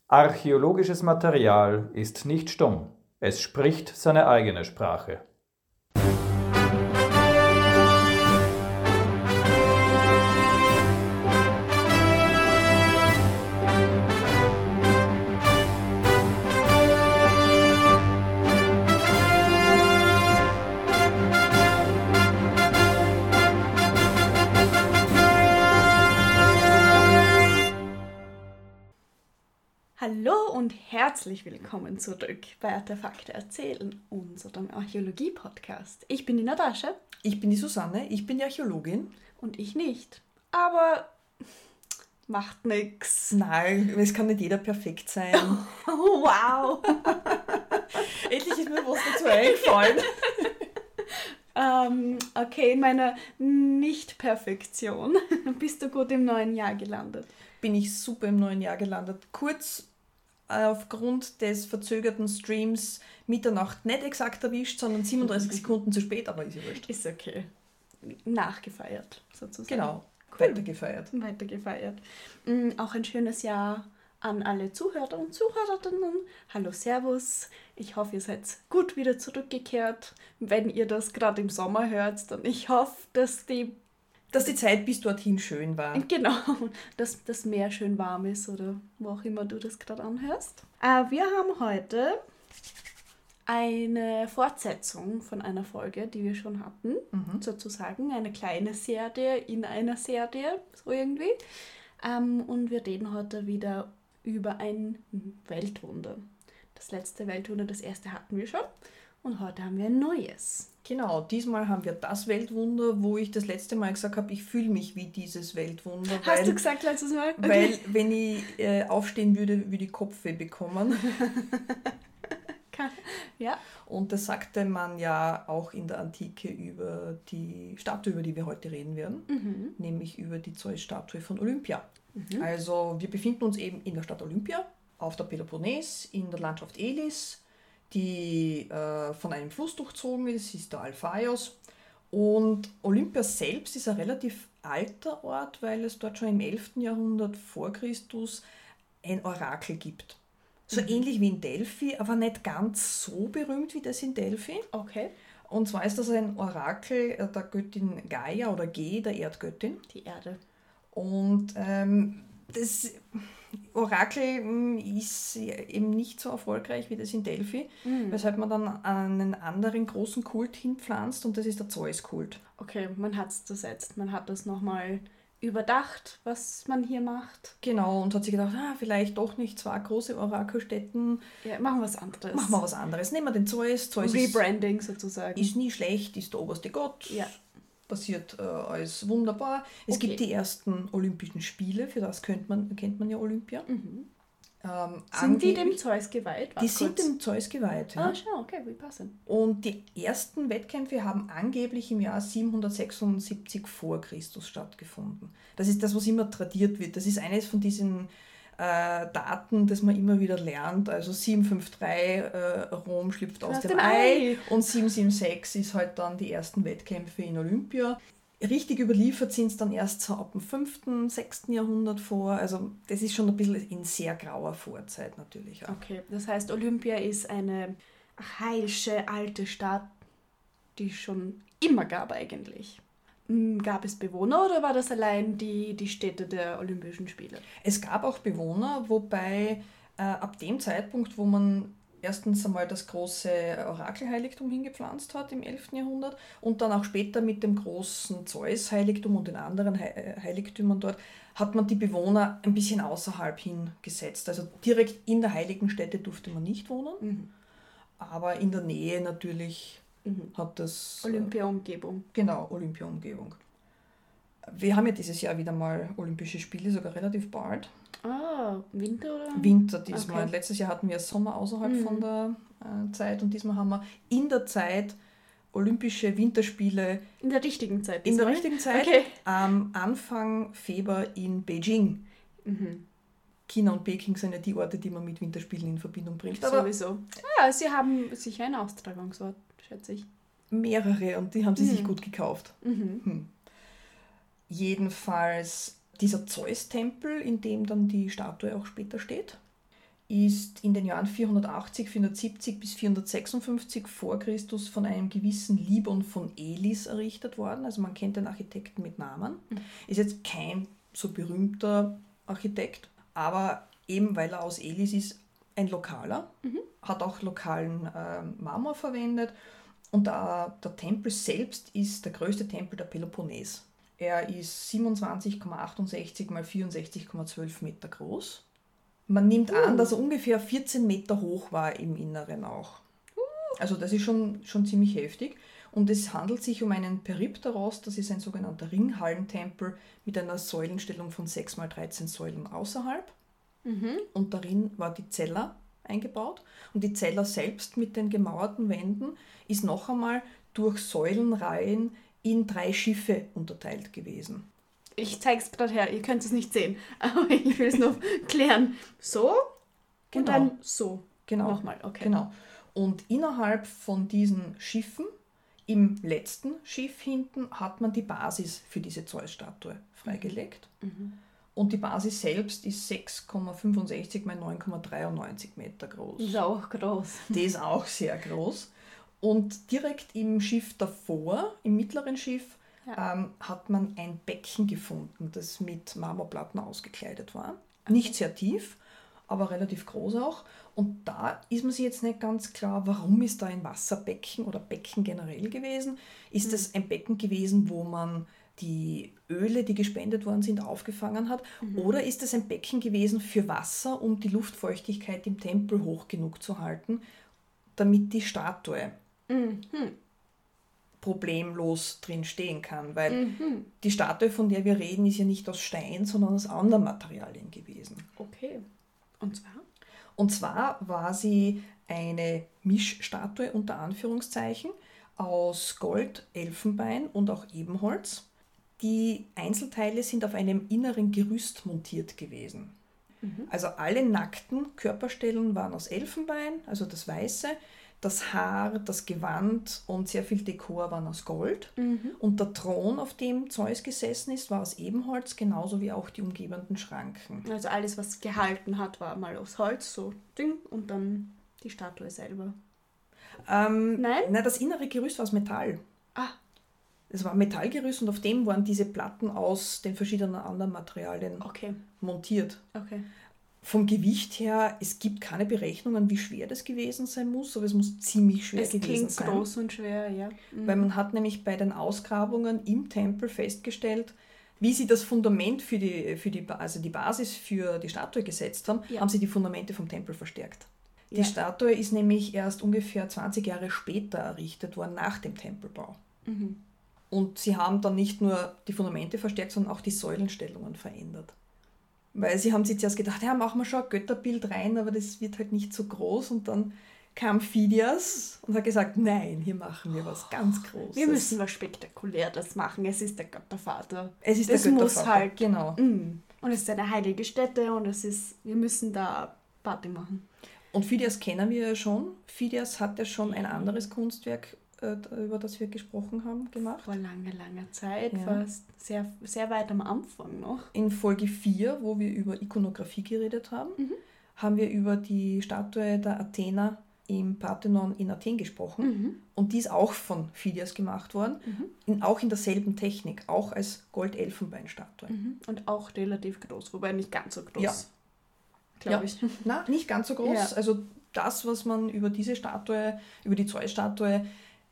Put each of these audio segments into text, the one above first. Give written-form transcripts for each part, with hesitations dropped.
Archäologisches Material ist nicht stumm, es spricht seine eigene Sprache. Hallo und herzlich willkommen zurück bei Artefakte erzählen, unserem Archäologie-Podcast. Ich bin die Natascha. Ich bin die Susanne, ich bin die Archäologin. Und ich nicht. Aber macht nix. Nein, es kann nicht jeder perfekt sein. Oh, wow! Endlich ist mir was dazu eingefallen. Okay, in meiner Nicht-Perfektion bist du gut im neuen Jahr gelandet. Bin ich super im neuen Jahr gelandet. Kurz aufgrund des verzögerten Streams Mitternacht nicht exakt erwischt, sondern 37 Sekunden zu spät, aber ist ja wurscht. Ist okay. Nachgefeiert, sozusagen. Genau, Cool. Weitergefeiert. Auch ein schönes Jahr an alle Zuhörer und Zuhörerinnen. Hallo, Servus. Ich hoffe, ihr seid gut wieder zurückgekehrt. Wenn ihr das gerade im Sommer hört, dann ich hoffe, dass die Zeit bis dorthin schön war. Genau, dass das Meer schön warm ist oder wo auch immer du das gerade anhörst. Wir haben heute eine Fortsetzung von einer Folge, die wir schon hatten, sozusagen. Eine kleine Serie in einer Serie, so irgendwie. Und wir reden heute wieder über ein Weltwunder. Das letzte Weltwunder, das erste hatten wir schon. Und heute haben wir ein neues. Genau, diesmal haben wir das Weltwunder, wo ich das letzte Mal gesagt habe, ich fühle mich wie dieses Weltwunder. Hast du gesagt letztes Mal? Okay. Weil, wenn ich aufstehen würde ich Kopfweh bekommen. Ja. Und das sagte man ja auch in der Antike über die Statue, über die wir heute reden werden, nämlich über die Zeus-Statue von Olympia. Also wir befinden uns eben in der Stadt Olympia, auf der Peloponnes, in der Landschaft Elis, die von einem Fluss durchzogen ist der Alphaios. Und Olympia selbst ist ein relativ alter Ort, weil es dort schon im 11. Jahrhundert vor Christus ein Orakel gibt. So ähnlich wie in Delphi, aber nicht ganz so berühmt wie das in Delphi. Okay. Und zwar ist das ein Orakel der Göttin Gaia oder Ge, der Erdgöttin. Die Erde. Und das Orakel ist eben nicht so erfolgreich wie das in Delphi, weshalb man dann einen anderen großen Kult hinpflanzt und das ist der Zeus-Kult. Okay, man hat es zersetzt. Man hat das nochmal überdacht, was man hier macht. Genau, und hat sich gedacht, vielleicht doch nicht zwei große Orakelstätten. Ja, machen wir was anderes. Nehmen wir den Zeus. Zeus Rebranding sozusagen. Ist nie schlecht, ist der oberste Gott. Ja. Passiert alles wunderbar. Es gibt die ersten Olympischen Spiele, für das kennt man ja Olympia. Sind die dem Zeus geweiht? Die sind dem Zeus geweiht. Ja. Ah, schau, okay, wie passend. Und die ersten Wettkämpfe haben angeblich im Jahr 776 vor Christus stattgefunden. Das ist das, was immer tradiert wird. Das ist eines von diesen Daten, das man immer wieder lernt. Also 753, Rom schlüpft aus dem Ei und 776 ist halt dann die ersten Wettkämpfe in Olympia. Richtig überliefert sind es dann erst so ab dem 5., 6. Jahrhundert vor. Also das ist schon ein bisschen in sehr grauer Vorzeit natürlich auch. Okay, das heißt, Olympia ist eine archaische, alte Stadt, die es schon immer gab eigentlich. Gab es Bewohner oder war das allein die Stätte der Olympischen Spiele? Es gab auch Bewohner, wobei ab dem Zeitpunkt, wo man erstens einmal das große Orakelheiligtum hingepflanzt hat im 11. Jahrhundert und dann auch später mit dem großen Zeus-Heiligtum und den anderen Heiligtümern dort, hat man die Bewohner ein bisschen außerhalb hingesetzt. Also direkt in der heiligen Stätte durfte man nicht wohnen, aber in der Nähe natürlich hat das... Olympia-Umgebung. Genau, Olympia-Umgebung. Wir haben ja dieses Jahr wieder mal Olympische Spiele, sogar relativ bald. Ah, Winter oder? Winter diesmal. Okay. Letztes Jahr hatten wir Sommer außerhalb von der Zeit und diesmal haben wir in der Zeit Olympische Winterspiele. In der richtigen Zeit. In der richtigen Zeit. Okay. Anfang Februar in Beijing. China und Peking sind ja die Orte, die man mit Winterspielen in Verbindung bringt. Aber sowieso. Ja, sie haben sicher einen Austragungsort, schätze ich. Mehrere und die haben sie sich gut gekauft. Jedenfalls dieser Zeus-Tempel, in dem dann die Statue auch später steht, ist in den Jahren 480, 470 bis 456 vor Christus von einem gewissen Libon von Elis errichtet worden. Also man kennt den Architekten mit Namen. Ist jetzt kein so berühmter Architekt, aber eben weil er aus Elis ist, ein Lokaler, hat auch lokalen Marmor verwendet. Und der Tempel selbst ist der größte Tempel der Peloponnes. Er ist 27,68 mal 64,12 Meter groß. Man nimmt an, dass er ungefähr 14 Meter hoch war im Inneren auch. Also das ist schon ziemlich heftig. Und es handelt sich um einen Peripteros, das ist ein sogenannter Ringhallentempel mit einer Säulenstellung von 6 mal 13 Säulen außerhalb. Und darin war die Cella eingebaut. Und die Cella selbst mit den gemauerten Wänden ist noch einmal durch Säulenreihen in 3 Schiffe unterteilt gewesen. Ich zeige es gerade her, ihr könnt es nicht sehen, aber ich will es noch klären. So und dann so. Genau. Nochmal, okay. Genau. Und innerhalb von diesen Schiffen, im letzten Schiff hinten, hat man die Basis für diese Zeus-Statue freigelegt. Und die Basis selbst ist 6,65 mal 9,93 Meter groß. Ist auch groß. Die ist auch sehr groß. Und direkt im Schiff davor, im mittleren Schiff, hat man ein Becken gefunden, das mit Marmorplatten ausgekleidet war. Nicht sehr tief, aber relativ groß auch. Und da ist man sich jetzt nicht ganz klar, warum ist da ein Wasserbecken oder Becken generell gewesen. Ist das ein Becken gewesen, wo man die Öle, die gespendet worden sind, aufgefangen hat? Oder ist es ein Becken gewesen für Wasser, um die Luftfeuchtigkeit im Tempel hoch genug zu halten, damit die Statue problemlos drin stehen kann? Weil die Statue, von der wir reden, ist ja nicht aus Stein, sondern aus anderen Materialien gewesen. Okay. Und zwar? Und zwar war sie eine Mischstatue unter Anführungszeichen aus Gold, Elfenbein und auch Ebenholz. Die Einzelteile sind auf einem inneren Gerüst montiert gewesen. Also alle nackten Körperstellen waren aus Elfenbein, also das Weiße. Das Haar, das Gewand und sehr viel Dekor waren aus Gold. Und der Thron, auf dem Zeus gesessen ist, war aus Ebenholz, genauso wie auch die umgebenden Schranken. Also alles, was gehalten hat, war mal aus Holz, so Ding, und dann die Statue selber. Nein? Nein, das innere Gerüst war aus Metall. Es war ein Metallgerüst und auf dem waren diese Platten aus den verschiedenen anderen Materialien montiert. Okay. Vom Gewicht her, es gibt keine Berechnungen, wie schwer das gewesen sein muss, aber es muss ziemlich schwer gewesen sein. Es klingt groß und schwer, ja. Weil man hat nämlich bei den Ausgrabungen im Tempel festgestellt, wie sie das Fundament also die Basis für die Statue gesetzt haben, haben sie die Fundamente vom Tempel verstärkt. Die Statue ist nämlich erst ungefähr 20 Jahre später errichtet worden, nach dem Tempelbau. Und sie haben dann nicht nur die Fundamente verstärkt, sondern auch die Säulenstellungen verändert. Weil sie haben sich zuerst gedacht, ja, machen wir schon ein Götterbild rein, aber das wird halt nicht so groß. Und dann kam Phidias und hat gesagt, nein, hier machen wir was ganz Großes. Wir müssen was Spektakuläres machen. Es ist der Göttervater. Es ist der Göttervater, muss halt. Genau. Und es ist eine heilige Stätte und wir müssen da Party machen. Und Phidias kennen wir ja schon. Phidias hat ja schon ein anderes Kunstwerk, über das wir gesprochen haben, gemacht. Vor langer Zeit, fast sehr, sehr weit am Anfang noch. In Folge 4, wo wir über Ikonographie geredet haben, haben wir über die Statue der Athena im Parthenon in Athen gesprochen. Und die ist auch von Phidias gemacht worden, auch in derselben Technik, auch als Gold-Elfenbein-Statue. Und auch relativ groß, wobei nicht ganz so groß, glaube ich. Nein, nicht ganz so groß. Ja. Also das, was man über diese Statue, über die Zeus-Statue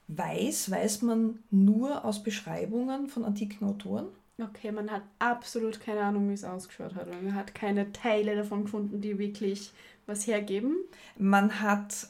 weiß man nur aus Beschreibungen von antiken Autoren. Okay, man hat absolut keine Ahnung, wie es ausgeschaut hat. Man hat keine Teile davon gefunden, die wirklich was hergeben. Man hat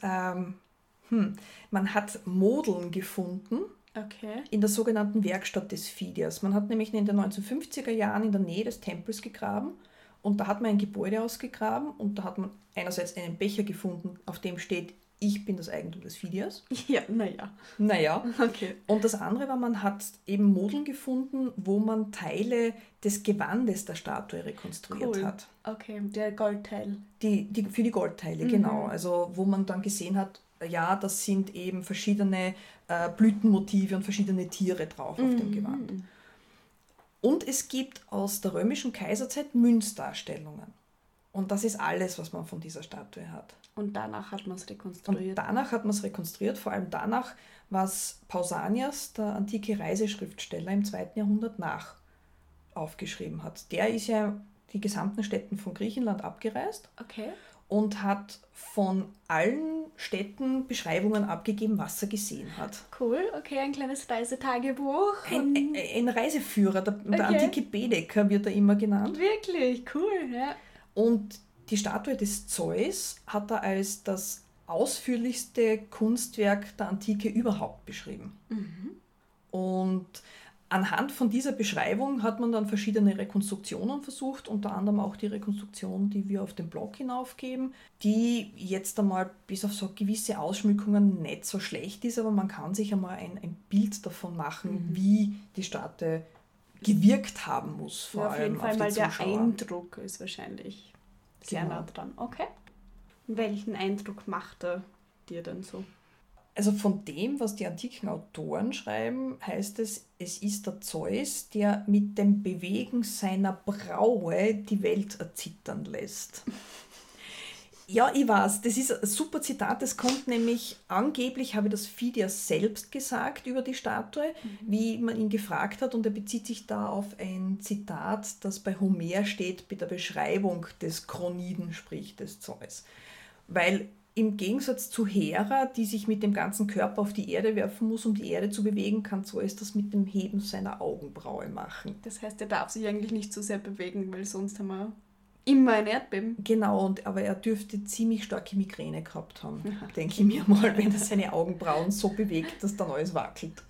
Modeln gefunden in der sogenannten Werkstatt des Phidias. Man hat nämlich in den 1950er Jahren in der Nähe des Tempels gegraben und da hat man ein Gebäude ausgegraben und da hat man einerseits einen Becher gefunden, auf dem steht, ich bin das Eigentum des Phidias. Ja, naja. Okay. Und das andere war, man hat eben Modeln gefunden, wo man Teile des Gewandes der Statue rekonstruiert hat. Okay, der Goldteil. Für die Goldteile, genau. Also wo man dann gesehen hat, ja, das sind eben verschiedene Blütenmotive und verschiedene Tiere drauf auf dem Gewand. Und es gibt aus der römischen Kaiserzeit Münzdarstellungen. Und das ist alles, was man von dieser Statue hat. Und danach hat man es rekonstruiert. Vor allem danach, was Pausanias, der antike Reiseschriftsteller im 2. Jahrhundert nach aufgeschrieben hat. Der ist ja die gesamten Städten von Griechenland abgereist. Okay. Und hat von allen Städten Beschreibungen abgegeben, was er gesehen hat. Cool, okay, ein kleines Reisetagebuch. Ein Reiseführer, der antike Baedeker wird er immer genannt. Wirklich, cool, ja. Und die Statue des Zeus hat er als das ausführlichste Kunstwerk der Antike überhaupt beschrieben. Und anhand von dieser Beschreibung hat man dann verschiedene Rekonstruktionen versucht, unter anderem auch die Rekonstruktion, die wir auf dem Blog hinaufgeben, die jetzt einmal bis auf so gewisse Ausschmückungen nicht so schlecht ist, aber man kann sich einmal ein Bild davon machen, wie die Statue gewirkt haben muss. Vor allem auf jeden Fall auf die mal Zuschauer. der Eindruck ist wahrscheinlich sehr nah dran. Okay. Welchen Eindruck macht er dir denn so? Also von dem, was die antiken Autoren schreiben, heißt es, es ist der Zeus, der mit dem Bewegen seiner Braue die Welt erzittern lässt. Ja, ich weiß, das ist ein super Zitat, das kommt nämlich, angeblich habe das Phidias selbst gesagt über die Statue, wie man ihn gefragt hat, und er bezieht sich da auf ein Zitat, das bei Homer steht, bei der Beschreibung des Kroniden, sprich des Zeus. Weil im Gegensatz zu Hera, die sich mit dem ganzen Körper auf die Erde werfen muss, um die Erde zu bewegen, kann Zeus das mit dem Heben seiner Augenbraue machen. Das heißt, er darf sich eigentlich nicht so sehr bewegen, weil sonst haben wir immer ein Erdbeben. Genau, aber er dürfte ziemlich starke Migräne gehabt haben, denke ich mir mal, wenn er seine Augenbrauen so bewegt, dass dann alles wackelt.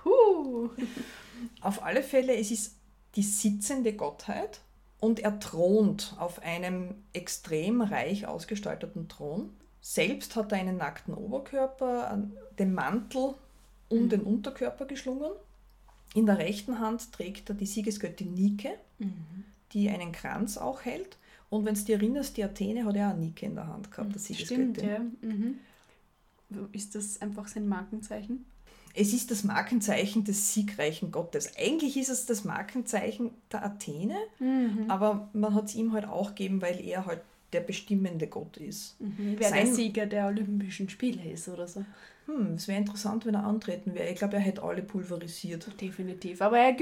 Auf alle Fälle, es ist die sitzende Gottheit und er thront auf einem extrem reich ausgestalteten Thron. Selbst hat er einen nackten Oberkörper, den Mantel um den Unterkörper geschlungen. In der rechten Hand trägt er die Siegesgöttin Nike, die einen Kranz auch hält. Und wenn du dich erinnerst, die Athene hat ja auch Nike in der Hand gehabt, das Siegesgöttin. Stimmt, ja. Ist das einfach sein Markenzeichen? Es ist das Markenzeichen des siegreichen Gottes. Eigentlich ist es das Markenzeichen der Athene, aber man hat es ihm halt auch gegeben, weil er halt der bestimmende Gott ist. Wer der Sieger der Olympischen Spiele ist oder so. Es wäre interessant, wenn er antreten wäre. Ich glaube, er hätte alle pulverisiert. Definitiv. Aber er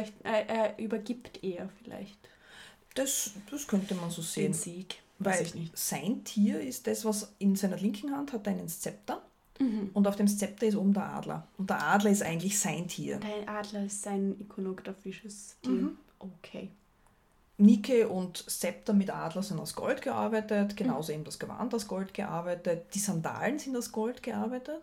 übergibt eher vielleicht. Das könnte man so sehen. Den Sieg. Weil sein Tier ist das, was in seiner linken Hand hat, einen Zepter. Und auf dem Zepter ist oben der Adler. Und der Adler ist eigentlich sein Tier. Der Adler ist sein ikonografisches Tier. Okay. Nike und Zepter mit Adler sind aus Gold gearbeitet, genauso eben das Gewand aus Gold gearbeitet, die Sandalen sind aus Gold gearbeitet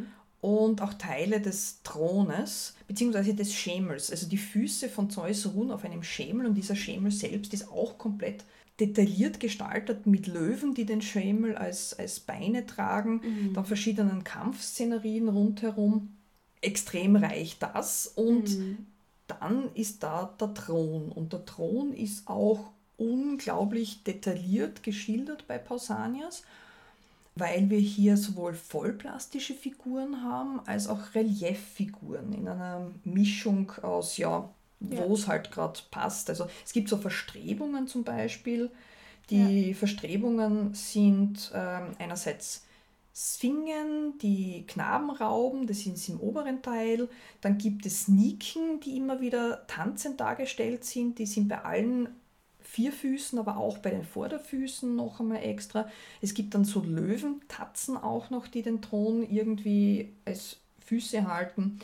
und auch Teile des Thrones bzw. des Schemels. Also die Füße von Zeus ruhen auf einem Schemel und dieser Schemel selbst ist auch komplett detailliert gestaltet mit Löwen, die den Schemel als Beine tragen, dann verschiedenen Kampfszenerien rundherum. Extrem reich das und dann ist da der Thron und der Thron ist auch unglaublich detailliert geschildert bei Pausanias, weil wir hier sowohl vollplastische Figuren haben, als auch Relieffiguren in einer Mischung aus, wo es halt gerade passt. Also es gibt so Verstrebungen zum Beispiel. Die Verstrebungen sind einerseits Sphingen, die Knaben rauben, das ist im oberen Teil. Dann gibt es Niken, die immer wieder tanzend dargestellt sind. Die sind bei allen 4 Füßen, aber auch bei den Vorderfüßen noch einmal extra. Es gibt dann so Löwentatzen auch noch, die den Thron irgendwie als Füße halten.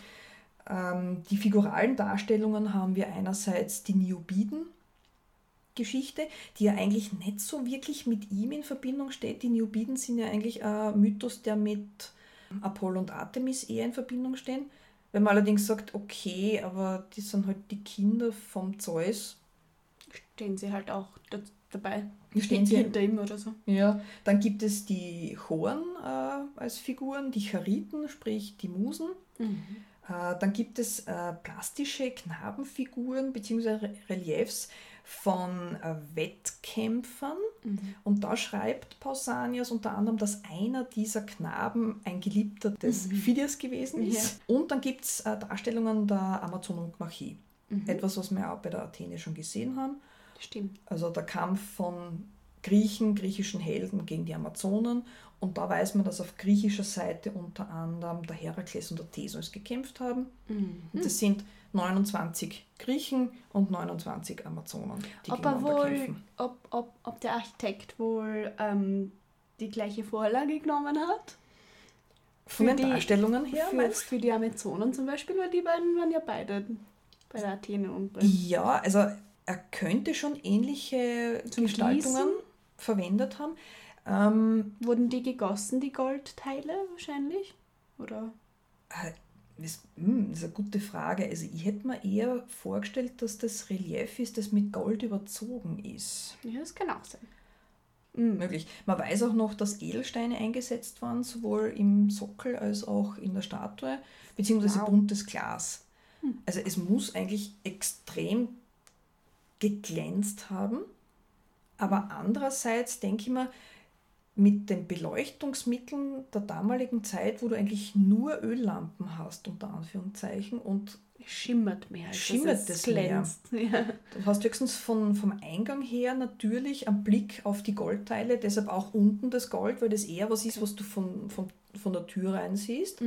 Die figuralen Darstellungen haben wir einerseits die Niobidengeschichte, die ja eigentlich nicht so wirklich mit ihm in Verbindung steht. Die Niobiden sind ja eigentlich ein Mythos, der mit Apollo und Artemis eher in Verbindung stehen. Wenn man allerdings sagt, okay, aber die sind halt die Kinder vom Zeus. Stehen sie halt auch dabei. Stehen sie hinter ihm oder so. Ja, dann gibt es die Horen als Figuren, die Chariten, sprich die Musen. Dann gibt es plastische Knabenfiguren bzw. Reliefs von Wettkämpfern. Und da schreibt Pausanias unter anderem, dass einer dieser Knaben ein Geliebter des Phidias gewesen ist. Ja. Und dann gibt es Darstellungen der Amazonenmarchie. Etwas, was wir auch bei der Athene schon gesehen haben. Stimmt. Also der Kampf von griechischen Helden gegen die Amazonen. Und da weiß man, dass auf griechischer Seite unter anderem der Herakles und der Theseus gekämpft haben. Und das sind 29 Griechen und 29 Amazonen, die gegeneinander kämpfen. Ob der Architekt wohl die gleiche Vorlage genommen hat? Von den Darstellungen her, meinst du? Für die Amazonen zum Beispiel, weil die beiden waren ja beide bei der Athene und Ja, also er könnte schon ähnliche Gestaltungen verwendet haben. Wurden die gegossen, die Goldteile wahrscheinlich? Oder? Das ist eine gute Frage. Also ich hätte mir eher vorgestellt, dass das Relief ist, das mit Gold überzogen ist. Ja, das kann auch sein. Möglich. Man weiß auch noch, dass Edelsteine eingesetzt waren, sowohl im Sockel als auch in der Statue, beziehungsweise buntes Glas. Also es muss eigentlich extrem geglänzt haben, aber andererseits denke ich mir, mit den Beleuchtungsmitteln der damaligen Zeit, wo du eigentlich nur Öllampen hast, unter Anführungszeichen, und schimmert mehr, als schimmert es glänzt. Mehr. Ja. Du hast höchstens vom Eingang her natürlich einen Blick auf die Goldteile, deshalb auch unten das Gold, weil das eher was ist, was du von der Tür rein siehst.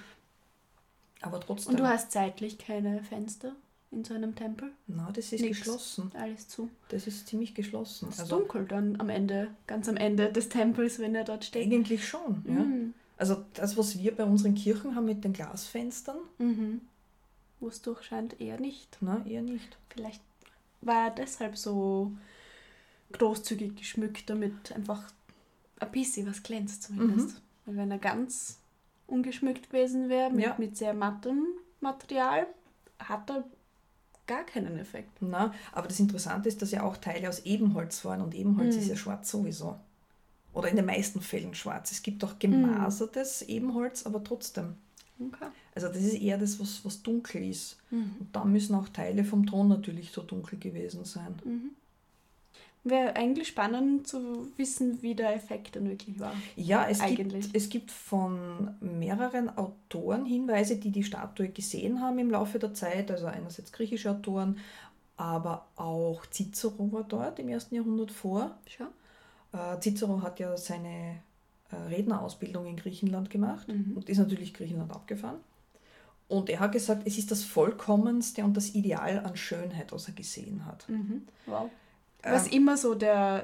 Aber trotzdem. Und du hast seitlich keine Fenster in so einem Tempel? Nein, das ist geschlossen. Alles zu. Das ist ziemlich geschlossen. Es ist dunkel dann ganz am Ende des Tempels, wenn er dort steht. Eigentlich schon, ja. Also das, was wir bei unseren Kirchen haben mit den Glasfenstern. Wo es durchscheint, eher nicht. Nein, eher nicht. Vielleicht war er deshalb so großzügig geschmückt, damit einfach ein bisschen was glänzt zumindest. Weil wenn er ganz ungeschmückt gewesen wäre, mit sehr mattem Material, hat er gar keinen Effekt. Na, aber das Interessante ist, dass ja auch Teile aus Ebenholz waren und Ebenholz ist ja schwarz sowieso. Oder in den meisten Fällen schwarz. Es gibt auch gemasertes Ebenholz, aber trotzdem. Okay. Also das ist eher das, was dunkel ist. Und da müssen auch Teile vom Thron natürlich so dunkel gewesen sein. Wäre eigentlich spannend zu wissen, wie der Effekt dann wirklich war. Ja, es gibt von mehreren Autoren Hinweise, die die Statue gesehen haben im Laufe der Zeit. Also einerseits griechische Autoren, aber auch Cicero war dort im 1. Jahrhundert vor. Cicero hat ja seine Rednerausbildung in Griechenland gemacht und ist natürlich Griechenland abgefahren. Und er hat gesagt, es ist das Vollkommenste und das Ideal an Schönheit, was er gesehen hat. Wow. Was immer so das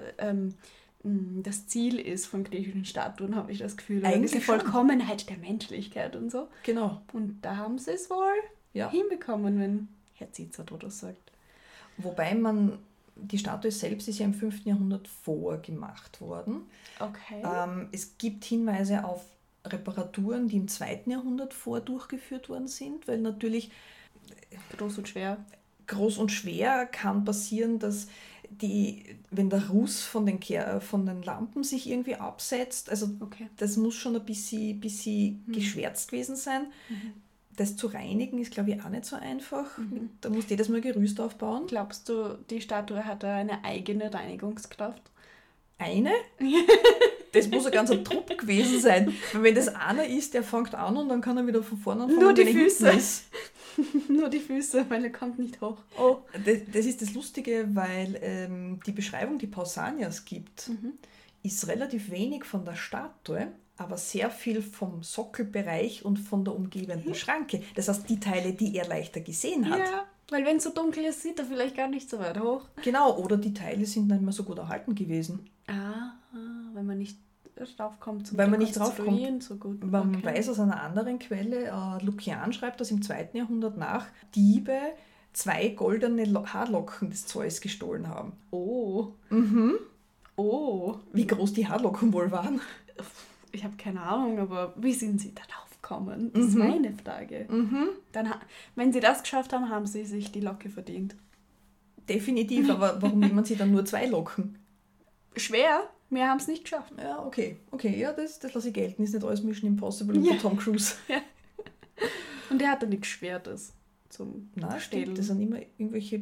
Ziel ist von griechischen Statuen, habe ich das Gefühl. Eigentlich die Vollkommenheit der Menschlichkeit und so. Genau. Und da haben sie es wohl hinbekommen, wenn Herr Cicero das sagt. Wobei die Statue selbst ist ja im 5. Jahrhundert vorgemacht worden. Okay. Es gibt Hinweise auf Reparaturen, die im 2. Jahrhundert durchgeführt worden sind, weil natürlich groß und schwer kann passieren, dass wenn der Ruß von den Lampen sich irgendwie absetzt, also das muss schon ein bisschen geschwärzt gewesen sein. Das zu reinigen ist, glaube ich, auch nicht so einfach. Da musst du jedes Mal Gerüst aufbauen. Glaubst du, die Statue hat eine eigene Reinigungskraft? Eine? Das muss ein ganzer Trupp gewesen sein. Weil wenn das einer ist, der fängt an und dann kann er wieder von vorne anfangen. Nur die Füße. Nur die Füße, weil er kommt nicht hoch. Oh. Das ist das Lustige, weil die Beschreibung, die Pausanias gibt, ist relativ wenig von der Statue, aber sehr viel vom Sockelbereich und von der umgebenden Schranke. Das heißt, die Teile, die er leichter gesehen hat. Ja, weil wenn es so dunkel ist, sieht er vielleicht gar nicht so weit hoch. Genau, oder die Teile sind nicht mehr so gut erhalten gewesen. Wenn man nicht draufkommt. Weil man nicht draufkommt. So gut. Man weiß aus einer anderen Quelle, Lukian schreibt das im 2. Jahrhundert nach, Diebe 2 goldene Haarlocken des Zeus gestohlen haben. Oh. Oh. Wie groß die Haarlocken wohl waren? Ich habe keine Ahnung, aber wie sind sie darauf gekommen? Das ist meine Frage. Dann, wenn sie das geschafft haben, haben sie sich die Locke verdient. Definitiv, aber warum nehmen sie dann nur 2 Locken? Schwer, wir haben es nicht geschafft. Ja, okay, ja, das lasse ich gelten. Ist nicht alles Mission Impossible und Tom Cruise. Ja. Und der hatte nichts Schweres zum Stehlen. Das sind immer irgendwelche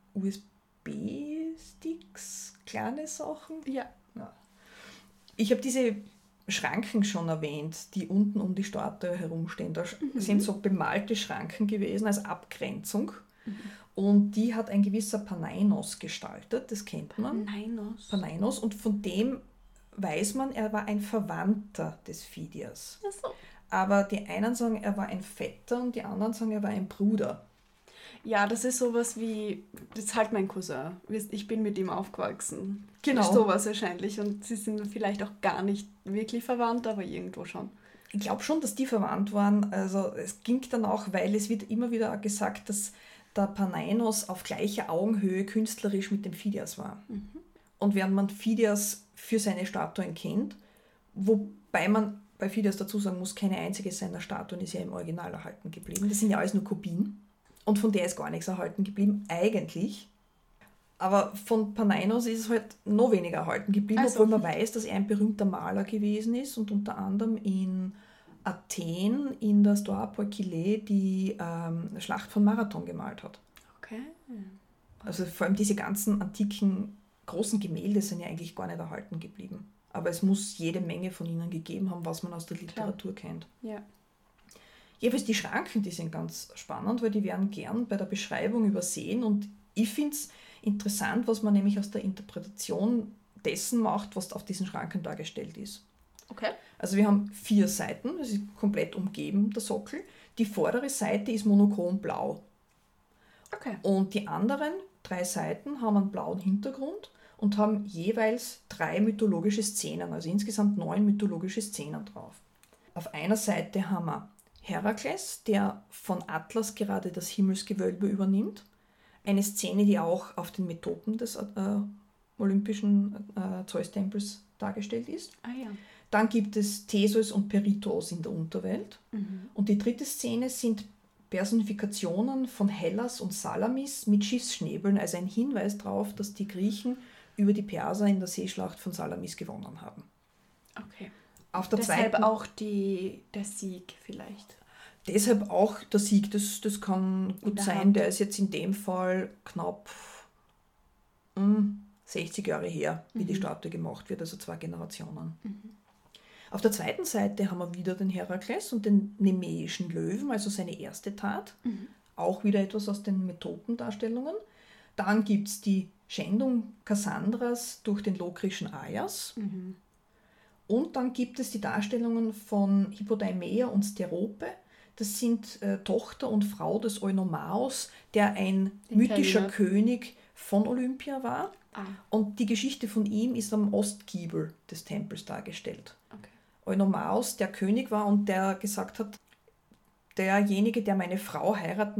USB-Sticks, kleine Sachen. Ja. Ich habe diese Schranken schon erwähnt, die unten um die Statue herumstehen. Da sind so bemalte Schranken gewesen als Abgrenzung. Und die hat ein gewisser Panainos gestaltet, das kennt man. Panainos. Und von dem weiß man, er war ein Verwandter des Phidias. Ach so. Aber die einen sagen, er war ein Vetter und die anderen sagen, er war ein Bruder. Ja, das ist sowas wie, das ist halt mein Cousin. Ich bin mit ihm aufgewachsen. Genau. Ist sowas wahrscheinlich. Und sie sind vielleicht auch gar nicht wirklich verwandt, aber irgendwo schon. Ich glaube schon, dass die verwandt waren. Also es ging dann auch, weil es wird immer wieder gesagt, dass der Panainos auf gleicher Augenhöhe künstlerisch mit dem Phidias war. Und während man Phidias für seine Statuen kennt, wobei man bei Phidias dazu sagen muss, keine einzige seiner Statuen ist ja im Original erhalten geblieben. Das sind ja alles nur Kopien. Und von der ist gar nichts erhalten geblieben, eigentlich. Aber von Panainos ist es halt noch weniger erhalten geblieben, obwohl man weiß, dass er ein berühmter Maler gewesen ist und unter anderem in Athen in der Stoa Poikile die Schlacht von Marathon gemalt hat. Okay. Also vor allem diese ganzen antiken großen Gemälde sind ja eigentlich gar nicht erhalten geblieben. Aber es muss jede Menge von ihnen gegeben haben, was man aus der Literatur kennt. Ja. Jedenfalls die Schranken, die sind ganz spannend, weil die werden gern bei der Beschreibung übersehen. Und ich finde es interessant, was man nämlich aus der Interpretation dessen macht, was auf diesen Schranken dargestellt ist. Okay. Also wir haben 4 Seiten, das ist komplett umgeben, der Sockel. Die vordere Seite ist monochrom blau. Okay. Und die anderen 3 Seiten haben einen blauen Hintergrund und haben jeweils 3 mythologische Szenen, also insgesamt 9 mythologische Szenen drauf. Auf einer Seite haben wir Herakles, der von Atlas gerade das Himmelsgewölbe übernimmt. Eine Szene, die auch auf den Metopen des olympischen Zeus-Tempels dargestellt ist. Ah ja. Dann gibt es Theseus und Peritos in der Unterwelt. Und die dritte Szene sind Personifikationen von Hellas und Salamis mit Schiffsschnäbeln, also ein Hinweis darauf, dass die Griechen über die Perser in der Seeschlacht von Salamis gewonnen haben. Okay. Auf der Deshalb zweiten, auch der Sieg vielleicht. Deshalb auch der Sieg, das kann gut sein. Hand. Der ist jetzt in dem Fall knapp 60 Jahre her, wie die Statue gemacht wird, also 2 Generationen. Auf der zweiten Seite haben wir wieder den Herakles und den nemeischen Löwen, also seine erste Tat. Auch wieder etwas aus den Metopendarstellungen. Dann gibt es die Schändung Kassandras durch den lokrischen Aias. Und dann gibt es die Darstellungen von Hippodamia und Sterope. Das sind Tochter und Frau des Eunomaos, der ein mythischer König von Olympia war. Und die Geschichte von ihm ist am Ostgiebel des Tempels dargestellt. Okay. Eunomaos, der König war und der gesagt hat, derjenige, der meine Frau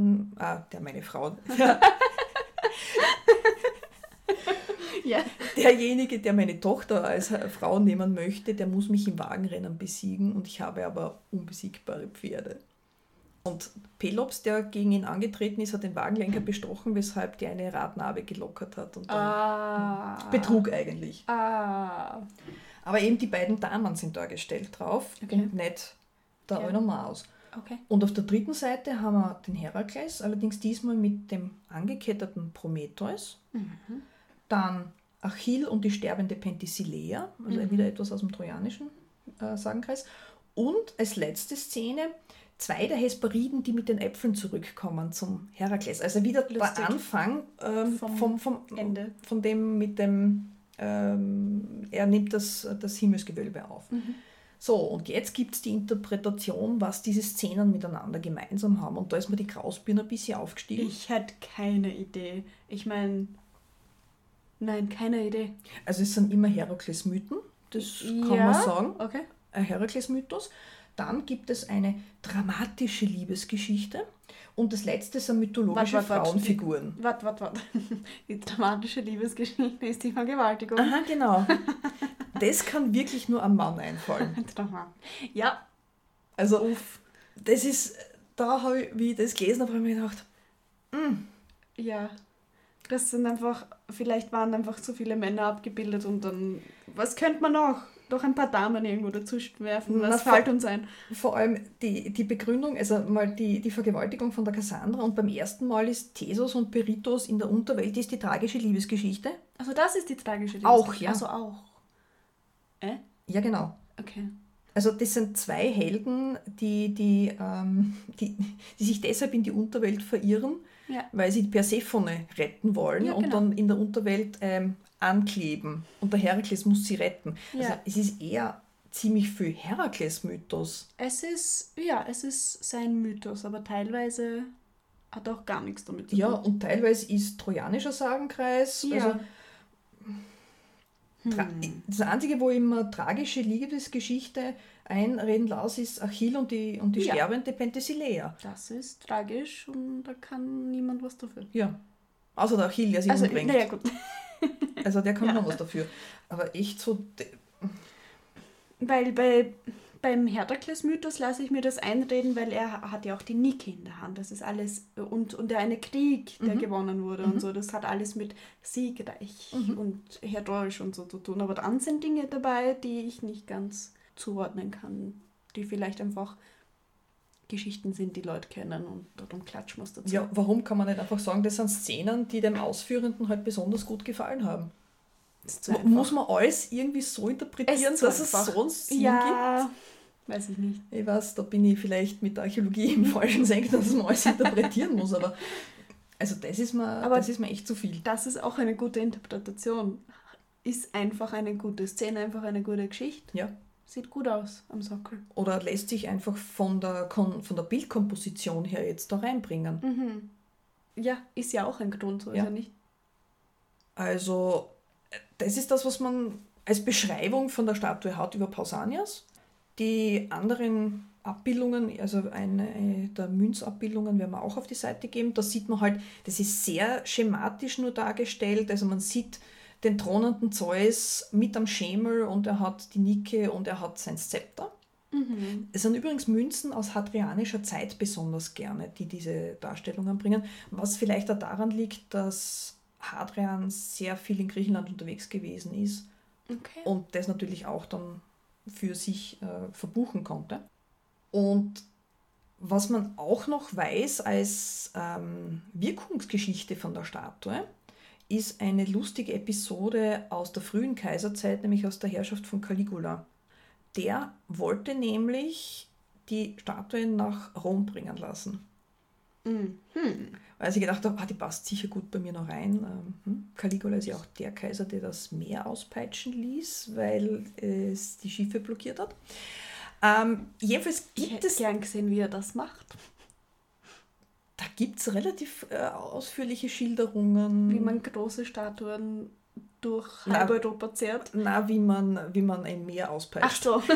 derjenige, der meine Tochter als Frau nehmen möchte, der muss mich im Wagenrennen besiegen und ich habe aber unbesiegbare Pferde. Und Pelops, der gegen ihn angetreten ist, hat den Wagenlenker bestochen, weshalb der eine Radnabe gelockert hat und dann Betrug eigentlich. Aber eben die beiden Damen sind dargestellt drauf und nicht der Eunomaos. Okay. Und auf der dritten Seite haben wir den Herakles, allerdings diesmal mit dem angeketterten Prometheus. Dann Achill und die sterbende Penthesilea, also wieder etwas aus dem trojanischen Sagenkreis. Und als letzte Szene 2 der Hesperiden, die mit den Äpfeln zurückkommen zum Herakles. Also wieder der Anfang vom Ende. Von dem mit dem, er nimmt das Himmelsgewölbe auf. So, und jetzt gibt es die Interpretation, was diese Szenen miteinander gemeinsam haben. Und da ist mir die Krausbirne ein bisschen aufgestiegen. Ich hätte keine Idee. Ich meine, nein, keine Idee. Also es sind immer Herakles-Mythen, das kann man sagen. Okay. Ein Herakles-Mythos. Dann gibt es eine dramatische Liebesgeschichte. Und das letzte sind mythologische Frauenfiguren. Warte. Die dramatische Liebesgeschichte ist die Vergewaltigung. Aha, genau. Das kann wirklich nur am Mann einfallen. Ja. Also, das ist, da habe ich, wie ich das gelesen habe, habe ich mir gedacht, Ja. Das sind einfach, vielleicht waren einfach zu viele Männer abgebildet und dann, was könnte man noch? Doch ein paar Damen irgendwo dazu werfen, was fällt uns ein? Vor allem die Begründung, also mal die Vergewaltigung von der Cassandra und beim ersten Mal ist Theseus und Peritos in der Unterwelt, ist die tragische Liebesgeschichte. Also das ist die tragische Liebesgeschichte? Auch, ja. Also auch. Ja, genau. Okay. Also das sind 2 Helden, die sich deshalb in die Unterwelt verirren, weil sie Persephone retten wollen und dann in der Unterwelt ankleben. Und der Herakles muss sie retten. Also es ist eher ziemlich viel Herakles-Mythos. Es ist sein Mythos, aber teilweise hat auch gar nichts damit zu tun. Ja, und teilweise ist trojanischer Sagenkreis. Ja. Also, das Einzige, wo ich immer tragische Liebesgeschichte einreden lasse, ist Achill und die sterbende Penthesilea. Das ist tragisch und da kann niemand was dafür. Ja, außer der Achill, der sich umbringt. Naja, gut. Also der kann noch was dafür. Aber echt so... Weil beim Herakles-Mythos lasse ich mir das einreden, weil er hat ja auch die Nike in der Hand. Das ist alles, und der eine Krieg, der gewonnen wurde und so, das hat alles mit siegreich und heroisch und so zu tun. Aber dann sind Dinge dabei, die ich nicht ganz zuordnen kann, die vielleicht einfach Geschichten sind, die Leute kennen und darum klatschen wir es dazu. Ja, warum kann man nicht einfach sagen, das sind Szenen, die dem Ausführenden halt besonders gut gefallen haben? Muss man alles irgendwie so interpretieren, dass es sonst Sinn gibt? Weiß ich nicht. Ich weiß, da bin ich vielleicht mit der Archäologie im falschen Sektor, dass man alles interpretieren muss, aber also das ist mir echt zu viel. Das ist auch eine gute Interpretation. Ist einfach eine gute Szene, einfach eine gute Geschichte. Ja. Sieht gut aus am Sockel. Oder lässt sich einfach von der Bildkomposition her jetzt da reinbringen. Ja, ist ja auch ein Grund, so ist ja nicht. Also, das ist das, was man als Beschreibung von der Statue hat über Pausanias. Die anderen Abbildungen, also eine der Münzabbildungen werden wir auch auf die Seite geben. Da sieht man halt, das ist sehr schematisch nur dargestellt. Also man sieht den thronenden Zeus mit am Schemel und er hat die Nike und er hat sein Zepter. Es sind übrigens Münzen aus hadrianischer Zeit besonders gerne, die diese Darstellungen bringen. Was vielleicht auch daran liegt, dass Hadrian sehr viel in Griechenland unterwegs gewesen ist und das natürlich auch dann für sich verbuchen konnte. Und was man auch noch weiß als Wirkungsgeschichte von der Statue, ist eine lustige Episode aus der frühen Kaiserzeit, nämlich aus der Herrschaft von Caligula. Der wollte nämlich die Statue nach Rom bringen lassen. Weil sie gedacht haben, die passt sicher gut bei mir noch rein. Caligula ist ja auch der Kaiser, der das Meer auspeitschen ließ, weil es die Schiffe blockiert hat. Jedenfalls gibt es... Ich hätte gern gesehen, wie er das macht. Da gibt es relativ ausführliche Schilderungen. Wie man große Statuen durch halb Europa zehrt. Wie man ein Meer auspeitscht. Ach so.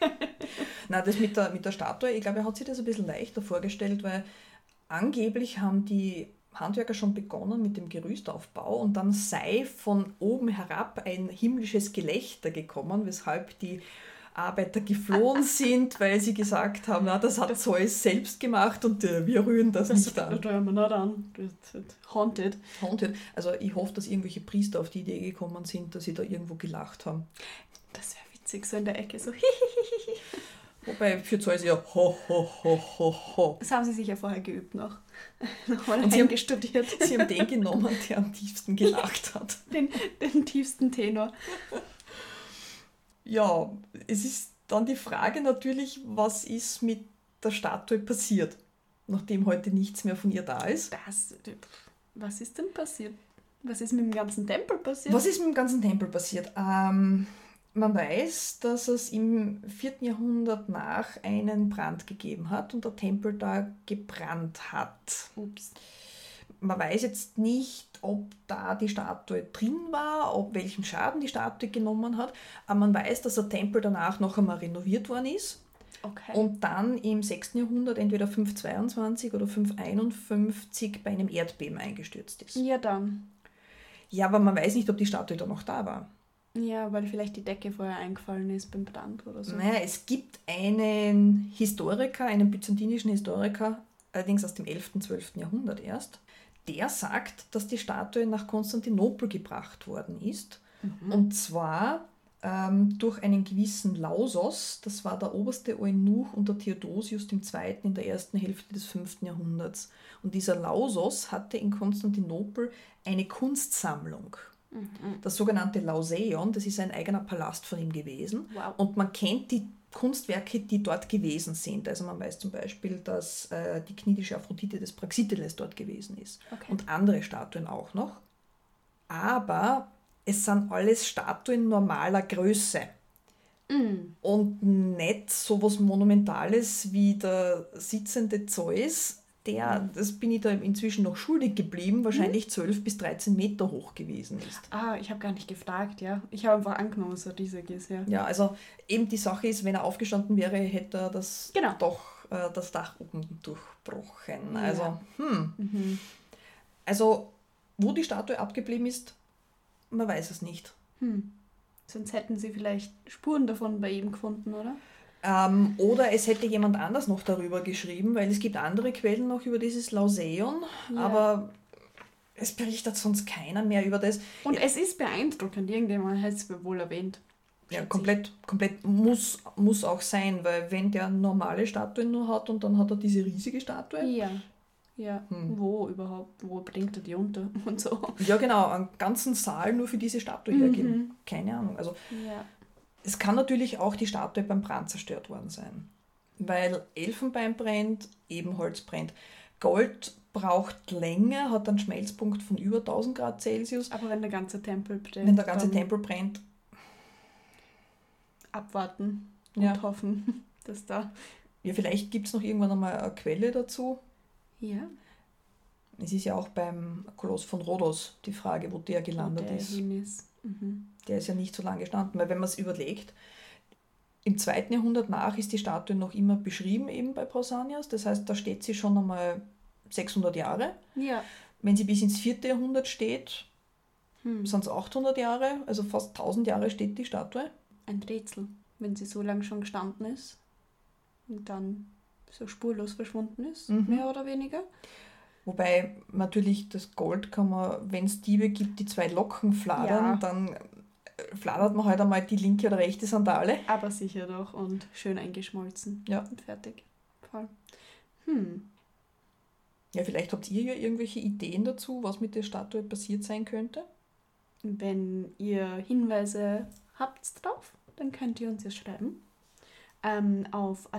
Das mit der Statue, ich glaube, er hat sich das ein bisschen leichter vorgestellt, weil angeblich haben die Handwerker schon begonnen mit dem Gerüstaufbau und dann sei von oben herab ein himmlisches Gelächter gekommen, weshalb die Arbeiter geflohen sind, weil sie gesagt haben, das hat Zeus selbst gemacht und wir rühren das nicht an. Das rühren wir nicht an. Haunted. Also ich hoffe, dass irgendwelche Priester auf die Idee gekommen sind, dass sie da irgendwo gelacht haben. Das wäre witzig, so in der Ecke, so Wobei für Zeus ja ho, ho, ho, ho, ho. Das haben sie sich ja vorher geübt noch. Nochmal und sie haben studiert. Sie haben den genommen, der am tiefsten gelacht hat. Den tiefsten Tenor. Ja, es ist dann die Frage natürlich, was ist mit der Statue passiert, nachdem heute nichts mehr von ihr da ist. Was ist denn passiert? Was ist mit dem ganzen Tempel passiert? Man weiß, dass es im 4. Jahrhundert nach einen Brand gegeben hat und der Tempel da gebrannt hat. Ups. Man weiß jetzt nicht, ob da die Statue drin war, welchen Schaden die Statue genommen hat, aber man weiß, dass der Tempel danach noch einmal renoviert worden ist. Okay. Und dann im 6. Jahrhundert entweder 522 oder 551 bei einem Erdbeben eingestürzt ist. Ja, dann. Ja, aber man weiß nicht, ob die Statue da noch da war. Ja, weil vielleicht die Decke vorher eingefallen ist beim Brand oder so. Naja, es gibt einen Historiker, einen byzantinischen Historiker, allerdings aus dem 11. und 12. Jahrhundert erst, der sagt, dass die Statue nach Konstantinopel gebracht worden ist. Und zwar durch einen gewissen Lausos, das war der oberste Eunuch unter Theodosius II. In der ersten Hälfte des 5. Jahrhunderts. Und dieser Lausos hatte in Konstantinopel eine Kunstsammlung. Das sogenannte Lauseion, das ist ein eigener Palast von ihm gewesen. Wow. Und man kennt die Kunstwerke, die dort gewesen sind. Also man weiß zum Beispiel, dass die knidische Aphrodite des Praxiteles dort gewesen ist. Okay. Und andere Statuen auch noch. Aber es sind alles Statuen normaler Größe. Und nicht so was Monumentales wie der sitzende Zeus, das bin ich da inzwischen noch schuldig geblieben, wahrscheinlich 12 bis 13 Meter hoch gewesen ist. Ich habe gar nicht gefragt, ja. Ich habe einfach angenommen, so dieser ist, ja. Ja, also eben die Sache ist, wenn er aufgestanden wäre, hätte er das das Dach oben durchbrochen. Ja. Also, wo die Statue abgeblieben ist, man weiß es nicht. Sonst hätten sie vielleicht Spuren davon bei ihm gefunden, oder? Oder es hätte jemand anders noch darüber geschrieben, weil es gibt andere Quellen noch über dieses Lauseon, aber es berichtet sonst keiner mehr über das. Und es ist beeindruckend, irgendjemand hat es wohl erwähnt. Ja, komplett muss auch sein, weil wenn der normale Statuen nur hat und dann hat er diese riesige Statue. Ja. Wo überhaupt? Wo bringt er die unter und so? Ja, genau, einen ganzen Saal nur für diese Statue hergeben. Keine Ahnung. Also es kann natürlich auch die Statue beim Brand zerstört worden sein. Weil Elfenbein brennt, Ebenholz brennt. Gold braucht länger, hat einen Schmelzpunkt von über 1000 Grad Celsius. Aber wenn der ganze Tempel brennt. Wenn der ganze Tempel brennt. Abwarten und hoffen, dass da... Ja, vielleicht gibt es noch irgendwann einmal eine Quelle dazu. Ja. Es ist ja auch beim Koloss von Rhodos die Frage, wo der gelandet ist. Der ist ja nicht so lange gestanden, weil wenn man es überlegt, im 2. Jahrhundert nach ist die Statue noch immer beschrieben eben bei Pausanias, das heißt, da steht sie schon einmal 600 Jahre. Ja. Wenn sie bis ins 4. Jahrhundert steht, sind es 800 Jahre, also fast 1000 Jahre steht die Statue. Ein Rätsel, wenn sie so lange schon gestanden ist und dann so spurlos verschwunden ist, mehr oder weniger. Wobei natürlich das Gold kann man, wenn es Diebe gibt, die 2 Locken fladern, dann fladert man halt einmal die linke oder rechte Sandale. Aber sicher doch und schön eingeschmolzen. Ja. Und fertig. Voll. Ja, vielleicht habt ihr ja irgendwelche Ideen dazu, was mit der Statue passiert sein könnte? Wenn ihr Hinweise habt drauf, dann könnt ihr uns ja schreiben. Auf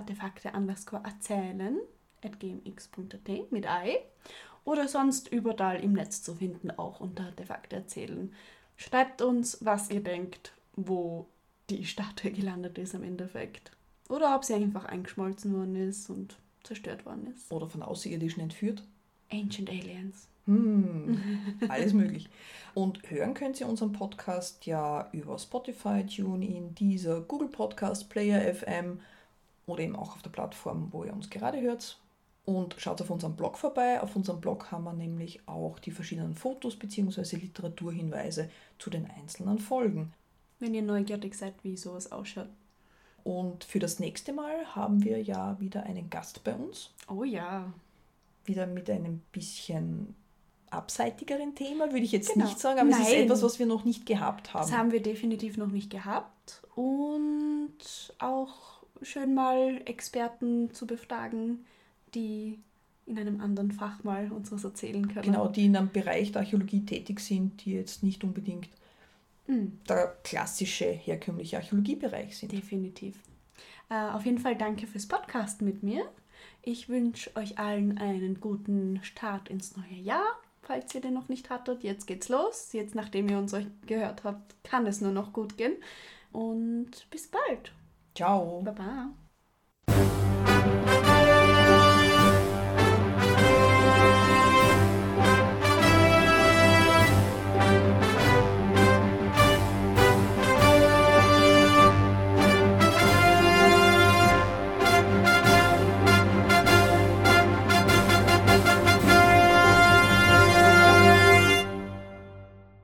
artefakte_erzählen@gmx.at mit AI oder sonst überall im Netz zu finden, auch unter Artefakte erzählen. Schreibt uns, was ihr denkt, wo die Statue gelandet ist im Endeffekt. Oder ob sie einfach eingeschmolzen worden ist und zerstört worden ist. Oder von Außerirdischen entführt. Ancient Aliens. Alles möglich. Und hören könnt ihr unseren Podcast ja über Spotify, TuneIn, Deezer, Google Podcast, Player FM oder eben auch auf der Plattform, wo ihr uns gerade hört. Und schaut auf unserem Blog vorbei. Auf unserem Blog haben wir nämlich auch die verschiedenen Fotos bzw. Literaturhinweise zu den einzelnen Folgen. Wenn ihr neugierig seid, wie sowas ausschaut. Und für das nächste Mal haben wir ja wieder einen Gast bei uns. Oh ja. Wieder mit einem bisschen abseitigeren Thema, würde ich jetzt nicht sagen, aber Nein. es ist etwas, was wir noch nicht gehabt haben. Das haben wir definitiv noch nicht gehabt. Und auch schön mal Experten zu befragen, die in einem anderen Fach mal uns was erzählen können. Genau, die in einem Bereich der Archäologie tätig sind, die jetzt nicht unbedingt der klassische, herkömmliche Archäologiebereich sind. Definitiv. Auf jeden Fall danke fürs Podcasten mit mir. Ich wünsche euch allen einen guten Start ins neue Jahr, falls ihr den noch nicht hattet. Jetzt geht's los. Jetzt, nachdem ihr uns gehört habt, kann es nur noch gut gehen. Und bis bald. Ciao. Baba.